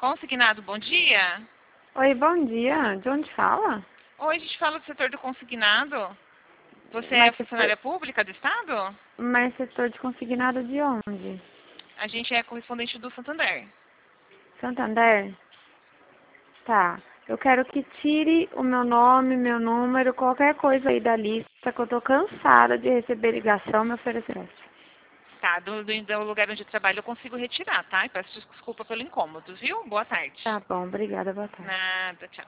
Consignado, bom dia. Oi, bom dia. De onde fala? Oi, a gente fala do setor do consignado. Você é Mas setor, funcionária pública do Estado? mas setor de consignado de onde? A gente é correspondente do Santander. Santander? Tá. Eu quero que tire o meu nome, meu número, qualquer coisa aí da lista, que eu tô cansada de receber ligação me oferecendo. Tá, do lugar onde eu trabalho eu consigo retirar, tá? E peço desculpa pelo incômodo, viu? Boa tarde. Tá bom, obrigada, boa tarde. Nada, tchau.